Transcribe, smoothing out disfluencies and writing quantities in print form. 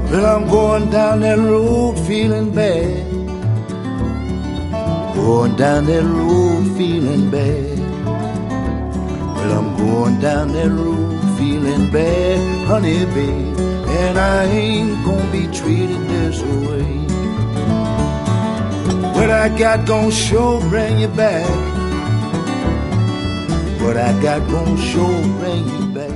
Well, I'm going down that road feeling bad. Going down that road feeling bad. Well, I'm going down that road feeling bad, honey, babe. And I ain't gonna be treated this way. What I got gonna sure bring you back. What I got gonna sure bring you back.